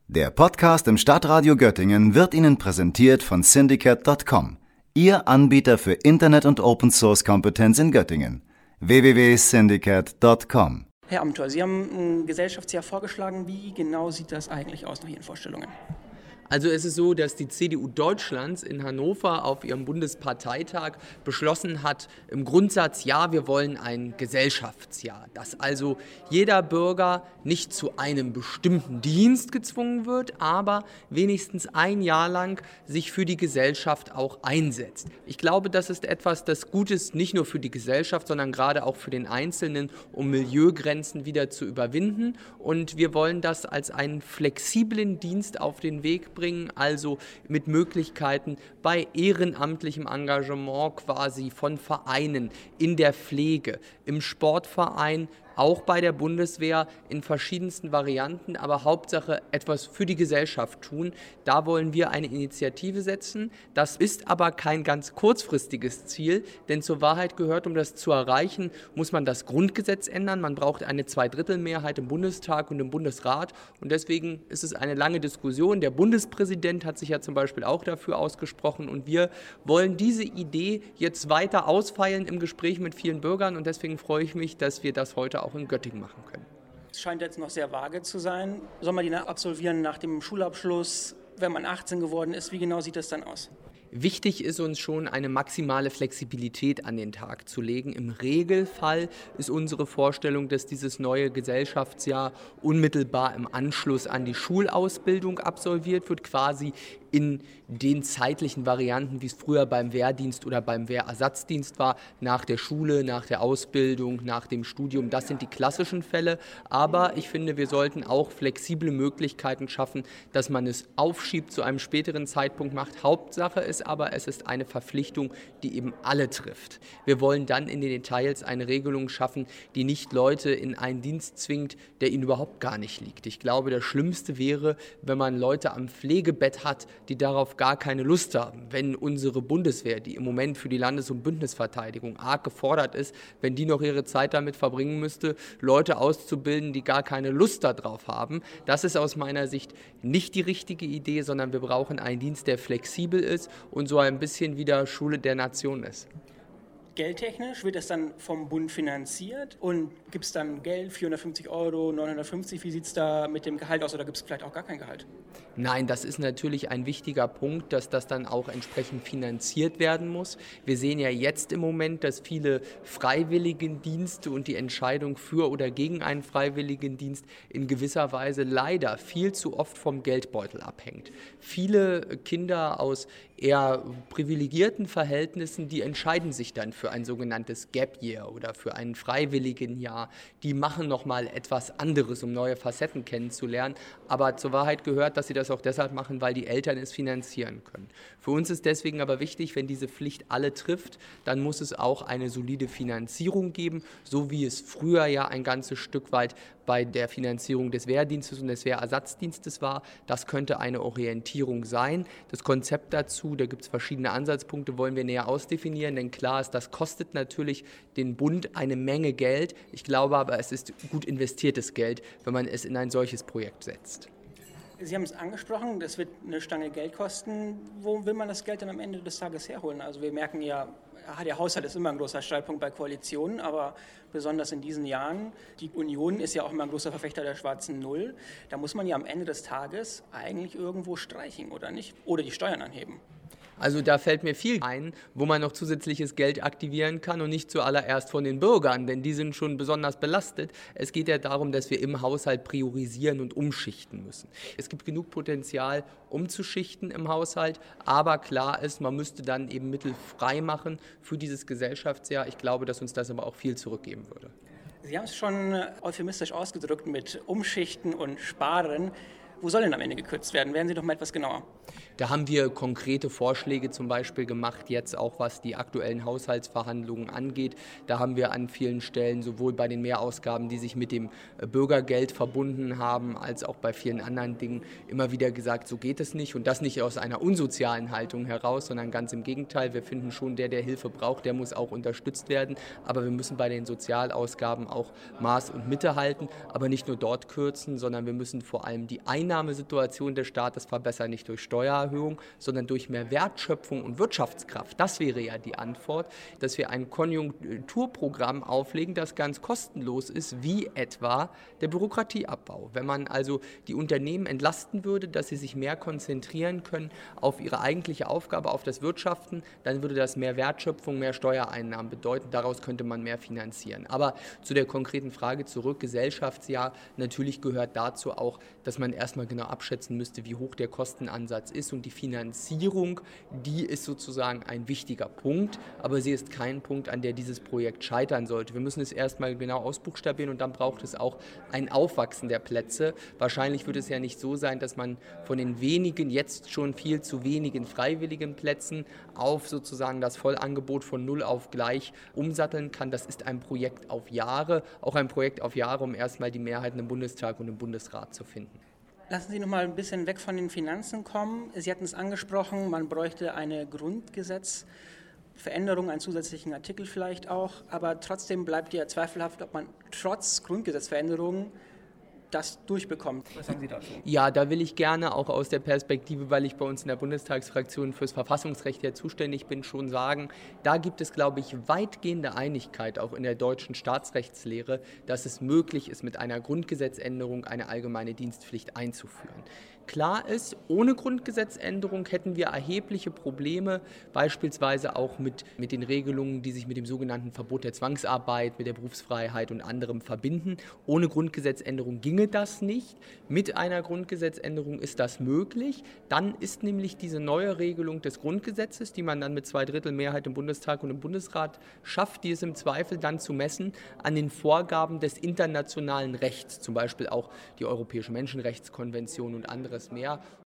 Der Podcast im Stadtradio Göttingen wird Ihnen präsentiert von Syndicate.com, Ihr Anbieter für Internet- und Open-Source-Kompetenz in Göttingen. www.syndicate.com. Herr Amthor, Sie haben ein Gesellschaftsjahr vorgeschlagen. Wie genau sieht das eigentlich aus nach Ihren Vorstellungen? Also es ist so, dass die CDU Deutschlands in Hannover auf ihrem Bundesparteitag beschlossen hat, im Grundsatz, ja, wir wollen ein Gesellschaftsjahr, dass also jeder Bürger nicht zu einem bestimmten Dienst gezwungen wird, aber wenigstens ein Jahr lang sich für die Gesellschaft auch einsetzt. Ich glaube, das ist etwas, das gut ist, nicht nur für die Gesellschaft, sondern gerade auch für den Einzelnen, um Milieugrenzen wieder zu überwinden. Und wir wollen das als einen flexiblen Dienst auf den Weg bringen, also mit Möglichkeiten bei ehrenamtlichem Engagement quasi von Vereinen, in der Pflege, im Sportverein, auch bei der Bundeswehr in verschiedensten Varianten, aber Hauptsache etwas für die Gesellschaft tun. Da wollen wir eine Initiative setzen. Das ist aber kein ganz kurzfristiges Ziel, denn zur Wahrheit gehört, um das zu erreichen, muss man das Grundgesetz ändern. Man braucht eine Zweidrittelmehrheit im Bundestag und im Bundesrat und deswegen ist es eine lange Diskussion. Der Bundespräsident hat sich ja zum Beispiel auch dafür ausgesprochen und wir wollen diese Idee jetzt weiter ausfeilen im Gespräch mit vielen Bürgern und deswegen freue ich mich, dass wir das heute auch in Göttingen machen können. Es scheint jetzt noch sehr vage zu sein. Soll man die absolvieren nach dem Schulabschluss, wenn man 18 geworden ist? Wie genau sieht das dann aus? Wichtig ist uns schon, eine maximale Flexibilität an den Tag zu legen. Im Regelfall ist unsere Vorstellung, dass dieses neue Gesellschaftsjahr unmittelbar im Anschluss an die Schulausbildung absolviert wird, quasi in den zeitlichen Varianten, wie es früher beim Wehrdienst oder beim Wehrersatzdienst war, nach der Schule, nach der Ausbildung, nach dem Studium. Das sind die klassischen Fälle, aber ich finde, wir sollten auch flexible Möglichkeiten schaffen, dass man es aufschiebt, zu einem späteren Zeitpunkt macht. Hauptsache ist aber, es ist eine Verpflichtung, die eben alle trifft. Wir wollen dann in den Details eine Regelung schaffen, die nicht Leute in einen Dienst zwingt, der ihnen überhaupt gar nicht liegt. Ich glaube, das Schlimmste wäre, wenn man Leute am Pflegebett hat, die darauf gar keine Lust haben. Wenn unsere Bundeswehr, die im Moment für die Landes- und Bündnisverteidigung arg gefordert ist, wenn die noch ihre Zeit damit verbringen müsste, Leute auszubilden, die gar keine Lust darauf haben. Das ist aus meiner Sicht nicht die richtige Idee, sondern wir brauchen einen Dienst, der flexibel ist und so ein bisschen wieder Schule der Nation ist. Geldtechnisch wird das dann vom Bund finanziert und gibt es dann Geld, 450 €, 950, wie sieht es da mit dem Gehalt aus oder gibt es vielleicht auch gar kein Gehalt? Nein, das ist natürlich ein wichtiger Punkt, dass das dann auch entsprechend finanziert werden muss. Wir sehen ja jetzt im Moment, dass viele Freiwilligendienste und die Entscheidung für oder gegen einen Freiwilligendienst in gewisser Weise leider viel zu oft vom Geldbeutel abhängt. Viele Kinder aus eher privilegierten Verhältnissen, die entscheiden sich dann für ein sogenanntes Gap Year oder für ein Freiwilligenjahr. Die machen nochmal etwas anderes, um neue Facetten kennenzulernen. Aber zur Wahrheit gehört, dass sie das auch deshalb machen, weil die Eltern es finanzieren können. Für uns ist deswegen aber wichtig, wenn diese Pflicht alle trifft, dann muss es auch eine solide Finanzierung geben, so wie es früher ja ein ganzes Stück weit bei der Finanzierung des Wehrdienstes und des Wehrersatzdienstes war. Das könnte eine Orientierung sein. Das Konzept dazu, da gibt es verschiedene Ansatzpunkte, wollen wir näher ausdefinieren, denn klar ist, das kostet natürlich den Bund eine Menge Geld. Ich glaube aber, es ist gut investiertes Geld, wenn man es in ein solches Projekt setzt. Sie haben es angesprochen, das wird eine Stange Geld kosten. Wo will man das Geld dann am Ende des Tages herholen? Also wir merken ja, der Haushalt ist immer ein großer Streitpunkt bei Koalitionen, aber besonders in diesen Jahren, die Union ist ja auch immer ein großer Verfechter der schwarzen Null. Da muss man ja am Ende des Tages eigentlich irgendwo streichen, oder nicht? Oder die Steuern anheben. Also da fällt mir viel ein, wo man noch zusätzliches Geld aktivieren kann und nicht zuallererst von den Bürgern, denn die sind schon besonders belastet. Es geht ja darum, dass wir im Haushalt priorisieren und umschichten müssen. Es gibt genug Potenzial, umzuschichten im Haushalt, aber klar ist, man müsste dann eben Mittel frei machen für dieses Gesellschaftsjahr. Ich glaube, dass uns das aber auch viel zurückgeben würde. Sie haben es schon euphemistisch ausgedrückt mit Umschichten und Sparen. Wo soll denn am Ende gekürzt werden? Werden Sie doch mal etwas genauer. Da haben wir konkrete Vorschläge zum Beispiel gemacht, jetzt auch was die aktuellen Haushaltsverhandlungen angeht. Da haben wir an vielen Stellen sowohl bei den Mehrausgaben, die sich mit dem Bürgergeld verbunden haben, als auch bei vielen anderen Dingen immer wieder gesagt, so geht es nicht. Und das nicht aus einer unsozialen Haltung heraus, sondern ganz im Gegenteil. Wir finden schon, der Hilfe braucht, der muss auch unterstützt werden. Aber wir müssen bei den Sozialausgaben auch Maß und Mitte halten, aber nicht nur dort kürzen, sondern wir müssen vor allem die Einnahmen Einnahmesituation des Staates verbessern, nicht durch Steuererhöhung, sondern durch mehr Wertschöpfung und Wirtschaftskraft. Das wäre ja die Antwort, dass wir ein Konjunkturprogramm auflegen, das ganz kostenlos ist, wie etwa der Bürokratieabbau. Wenn man also die Unternehmen entlasten würde, dass sie sich mehr konzentrieren können auf ihre eigentliche Aufgabe, auf das Wirtschaften, dann würde das mehr Wertschöpfung, mehr Steuereinnahmen bedeuten. Daraus könnte man mehr finanzieren. Aber zu der konkreten Frage zurück, Gesellschaftsjahr, natürlich gehört dazu auch, dass man erstmal genau abschätzen müsste, wie hoch der Kostenansatz ist, und die Finanzierung, die ist sozusagen ein wichtiger Punkt, aber sie ist kein Punkt, an der dieses Projekt scheitern sollte. Wir müssen es erstmal genau ausbuchstabieren und dann braucht es auch ein Aufwachsen der Plätze. Wahrscheinlich wird es ja nicht so sein, dass man von den wenigen, jetzt schon viel zu wenigen freiwilligen Plätzen auf sozusagen das Vollangebot von 0 auf gleich umsatteln kann. Das ist ein Projekt auf Jahre, auch ein Projekt auf Jahre, um erstmal die Mehrheiten im Bundestag und im Bundesrat zu finden. Lassen Sie noch mal ein bisschen weg von den Finanzen kommen. Sie hatten es angesprochen, man bräuchte eine Grundgesetzveränderung, einen zusätzlichen Artikel vielleicht auch, aber trotzdem bleibt ja zweifelhaft, ob man trotz Grundgesetzveränderungen das durchbekommt. Was sagen Sie dazu? Ja, da will ich gerne auch aus der Perspektive, weil ich bei uns in der Bundestagsfraktion fürs Verfassungsrecht ja zuständig bin, schon sagen, da gibt es, glaube ich, weitgehende Einigkeit auch in der deutschen Staatsrechtslehre, dass es möglich ist, mit einer Grundgesetzänderung eine allgemeine Dienstpflicht einzuführen. Klar ist, ohne Grundgesetzänderung hätten wir erhebliche Probleme, beispielsweise auch mit den Regelungen, die sich mit dem sogenannten Verbot der Zwangsarbeit, mit der Berufsfreiheit und anderem verbinden. Ohne Grundgesetzänderung ginge das nicht. Mit einer Grundgesetzänderung ist das möglich. Dann ist nämlich diese neue Regelung des Grundgesetzes, die man dann mit 2/3 Mehrheit im Bundestag und im Bundesrat schafft, die ist im Zweifel dann zu messen an den Vorgaben des internationalen Rechts, zum Beispiel auch die Europäische Menschenrechtskonvention und anderes mehr.